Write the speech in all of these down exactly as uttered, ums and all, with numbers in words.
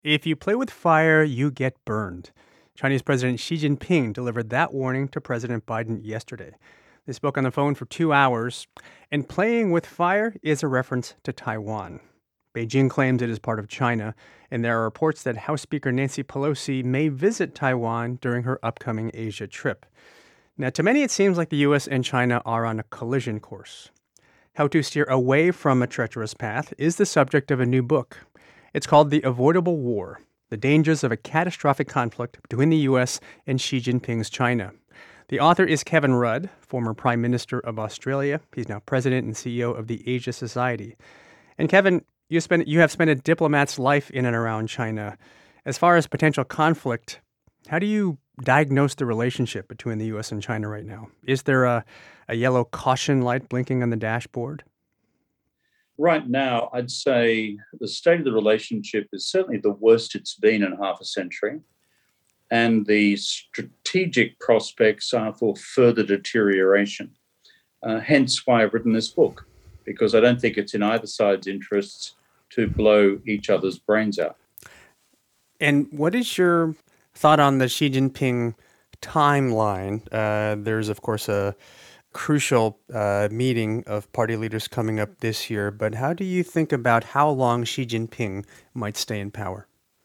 If you play with fire, you get burned. Chinese President Xi Jinping delivered that warning to President Biden yesterday. They spoke on the phone for two hours, and playing with fire is a reference to Taiwan. Beijing claims it is part of China, and there are reports that House Speaker Nancy Pelosi may visit Taiwan during her upcoming Asia trip. Now, to many, it seems like the U S and China are on a collision course. How to steer away from a treacherous path is the subject of a new book. It's called The Avoidable War: The Dangers of a Catastrophic Conflict Between the U S and Xi Jinping's China. The author is Kevin Rudd, former Prime Minister of Australia. He's now President and C E O of the Asia Society. And Kevin, you spent you have spent a diplomat's life in and around China. As far as potential conflict, how do you diagnose the relationship between the U S and China right now? Is there a, a yellow caution light blinking on the dashboard? Right now, I'd say the state of the relationship is certainly the worst it's been in half a century, and the strategic prospects are for further deterioration. Uh, hence why I've written this book, because I don't think it's in either side's interests to blow each other's brains out. And what is your thought on the Xi Jinping timeline? Uh, there's, of course, a crucial uh, meeting of party leaders coming up this year, but how do you think about how long Xi Jinping might stay in power?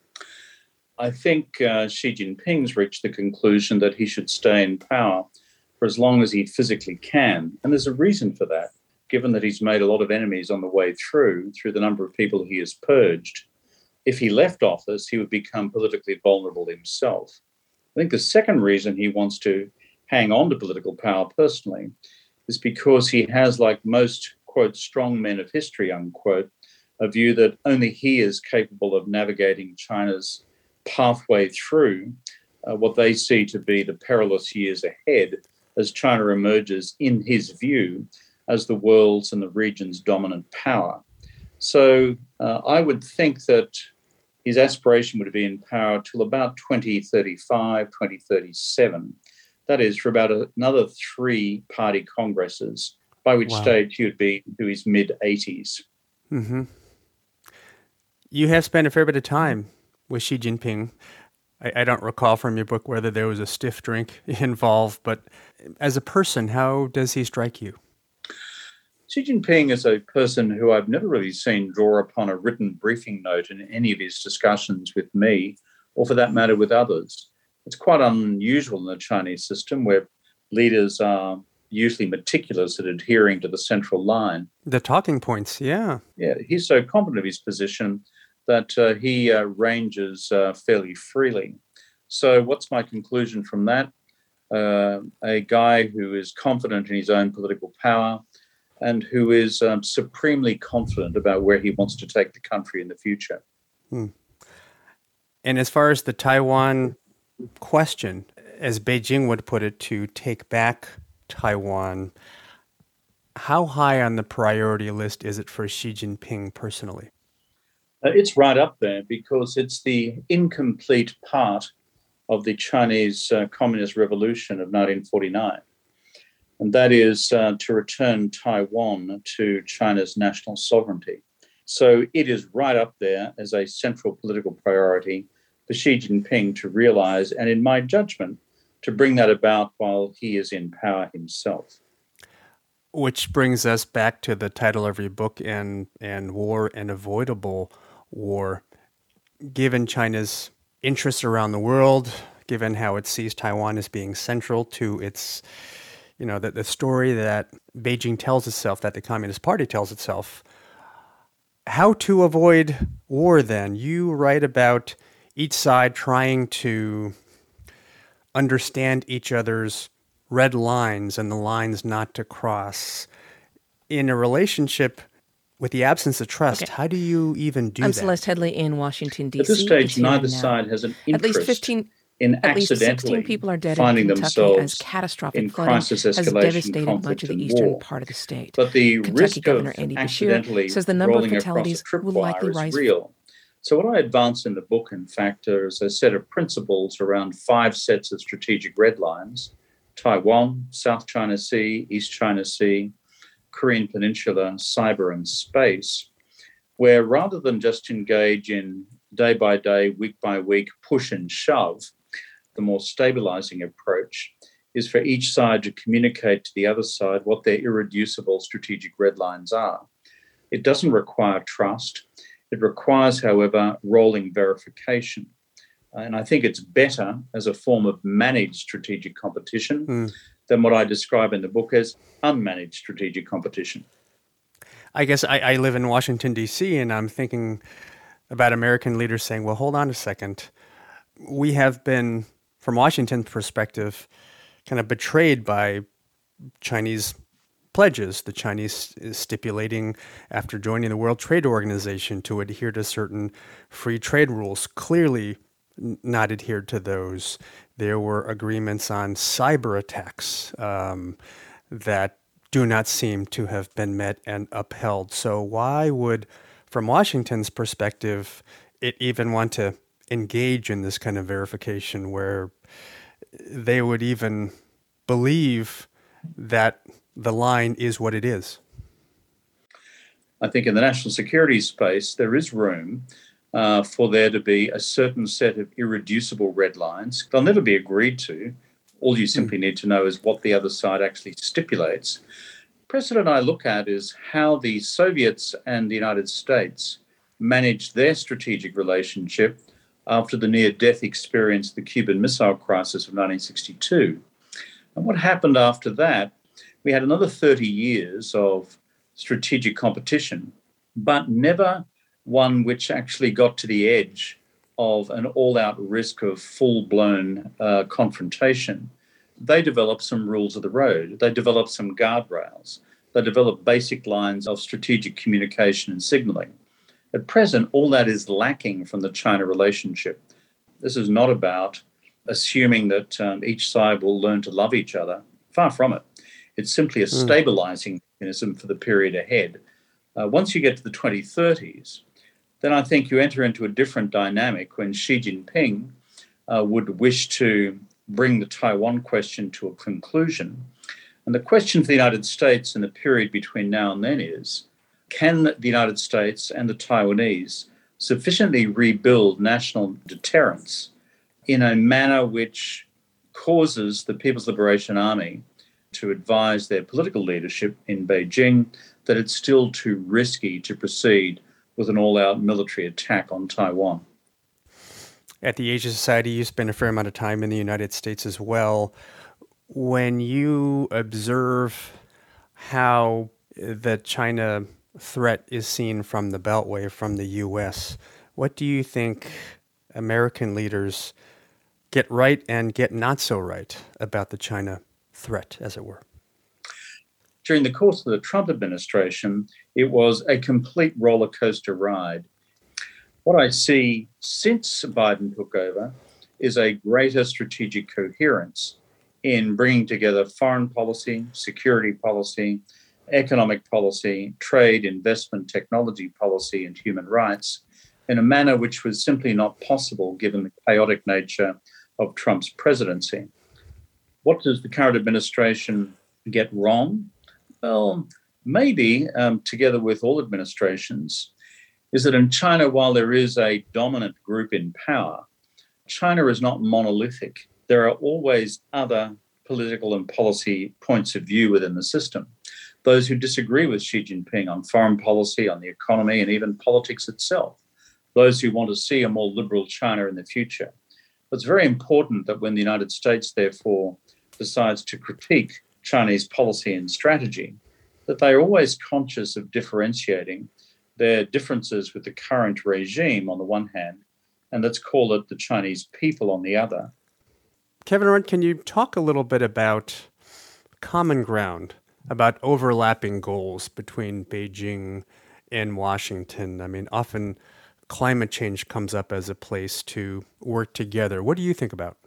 I think uh, Xi Jinping's reached the conclusion that he should stay in power for as long as he physically can. And there's a reason for that, given that he's made a lot of enemies on the way through, through the number of people he has purged. If he left office, he would become politically vulnerable himself. I think the second reason he wants to hang on to political power personally is because he has, like most, quote, strong men of history, unquote, a view that only he is capable of navigating China's pathway through uh, what they see to be the perilous years ahead as China emerges, in his view, as the world's and the region's dominant power. So uh, I would think that his aspiration would be in power till about twenty thirty-five, twenty thirty-seven. That is, for about another three party congresses, by which wow. stage he would be into his mid-eighties. Mm-hmm. You have spent a fair bit of time with Xi Jinping. I, I don't recall from your book whether there was a stiff drink involved, but as a person, how does he strike you? Xi Jinping is a person who I've never really seen draw upon a written briefing note in any of his discussions with me, or for that matter with others. It's quite unusual in the Chinese system, where leaders are usually meticulous at adhering to the central line. The talking points, yeah. Yeah, he's so confident of his position that uh, he uh, ranges uh, fairly freely. So what's my conclusion from that? Uh, a guy who is confident in his own political power and who is um, supremely confident about where he wants to take the country in the future. Hmm. And as far as the Taiwan question, as Beijing would put it, to take back Taiwan, how high on the priority list is it for Xi Jinping personally? Uh, it's right up there because it's the incomplete part of the Chinese uh, Communist Revolution of nineteen forty-nine. And that is uh, to return Taiwan to China's national sovereignty. So it is right up there as a central political priority for Xi Jinping to realize, and in my judgment, to bring that about while he is in power himself. Which brings us back to the title of your book, and, and War, an Avoidable War. Given China's interests around the world, given how it sees Taiwan as being central to its, you know, the, the story that Beijing tells itself, that the Communist Party tells itself, how to avoid war then? You write about each side trying to understand each other's red lines and the lines not to cross. In a relationship with the absence of trust, okay. How do you even do I'm that? I'm Celeste Headley in Washington, D C. At this stage, neither side has an interest At least fifteen, in at least accidentally sixteen people are dead finding in Kentucky themselves as catastrophic in flooding crisis has escalation, devastated much conflict, of the and eastern war. part of the state. But the Kentucky risk Governor of Andy accidentally Beshear says the number of rolling fatalities across a will likely tripwire is rise. real. So what I advance in the book, in fact, is a set of principles around five sets of strategic red lines: Taiwan, South China Sea, East China Sea, Korean Peninsula, cyber and space, where rather than just engage in day by day, week by week, push and shove, the more stabilizing approach is for each side to communicate to the other side what their irreducible strategic red lines are. It doesn't require trust. It requires, however, rolling verification. And I think it's better as a form of managed strategic competition mm. than what I describe in the book as unmanaged strategic competition. I guess I, I live in Washington, D C, and I'm thinking about American leaders saying, well, hold on a second. We have been, from Washington's perspective, kind of betrayed by Chinese pledges, the Chinese stipulating after joining the World Trade Organization to adhere to certain free trade rules, clearly not adhered to those. There were agreements on cyber attacks um, that do not seem to have been met and upheld. So why would, from Washington's perspective, it even want to engage in this kind of verification where they would even believe that the line is what it is? I think in the national security space, there is room uh, for there to be a certain set of irreducible red lines. They'll never be agreed to. All you simply mm. need to know is what the other side actually stipulates. Precedent I look at is how the Soviets and the United States managed their strategic relationship after the near-death experience of the Cuban Missile Crisis of nineteen sixty-two. And what happened after that, we had another thirty years of strategic competition, but never one which actually got to the edge of an all-out risk of full-blown uh, confrontation. They developed some rules of the road. They developed some guardrails. They developed basic lines of strategic communication and signaling. At present, all that is lacking from the China relationship. This is not about assuming that um, each side will learn to love each other. Far from it. It's simply a stabilizing mechanism for the period ahead. Uh, once you get to the twenty thirties, then I think you enter into a different dynamic when Xi Jinping uh, would wish to bring the Taiwan question to a conclusion. And the question for the United States in the period between now and then is, can the United States and the Taiwanese sufficiently rebuild national deterrence in a manner which causes the People's Liberation Army to advise their political leadership in Beijing that it's still too risky to proceed with an all-out military attack on Taiwan? At the Asia Society, you spent a fair amount of time in the United States as well. When you observe how the China threat is seen from the Beltway, from the U S, what do you think American leaders get right and get not so right about the China threat, as it were? During the course of the Trump administration, it was a complete roller coaster ride. What I see since Biden took over is a greater strategic coherence in bringing together foreign policy, security policy, economic policy, trade, investment, technology policy, and human rights in a manner which was simply not possible given the chaotic nature of Trump's presidency. What does the current administration get wrong? Well, maybe, um, together with all administrations, is that in China, while there is a dominant group in power, China is not monolithic. There are always other political and policy points of view within the system. Those who disagree with Xi Jinping on foreign policy, on the economy, and even politics itself. Those who want to see a more liberal China in the future. It's very important that when the United States, therefore, decides to critique Chinese policy and strategy, that they are always conscious of differentiating their differences with the current regime on the one hand, and let's call it the Chinese people on the other. Kevin Arndt, can you talk a little bit about common ground, about overlapping goals between Beijing and Washington? I mean, often climate change comes up as a place to work together. What do you think about?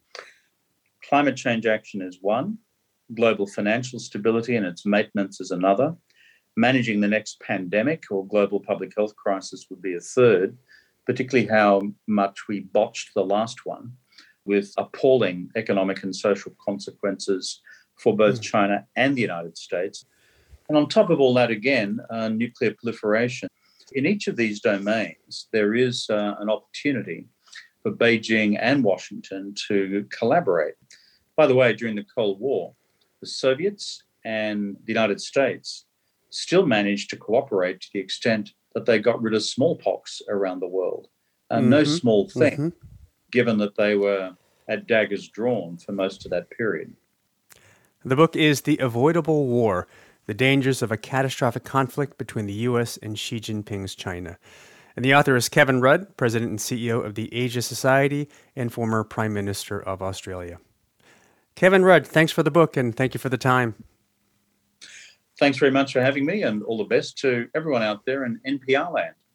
Climate change action is one. Global financial stability and its maintenance is another. Managing the next pandemic or global public health crisis would be a third, particularly how much we botched the last one with appalling economic and social consequences for both mm. China and the United States. And on top of all that, again, uh, nuclear proliferation. In each of these domains, there is uh, an opportunity for Beijing and Washington to collaborate. By the way, during the Cold War, the Soviets and the United States still managed to cooperate to the extent that they got rid of smallpox around the world. Uh, mm-hmm. No small thing, mm-hmm. given that they were at daggers drawn for most of that period. The book is The Avoidable War, The Dangers of a Catastrophic Conflict Between the U S and Xi Jinping's China. And the author is Kevin Rudd, President and C E O of the Asia Society and former Prime Minister of Australia. Kevin Rudd, thanks for the book and thank you for the time. Thanks very much for having me, and all the best to everyone out there in N P R land.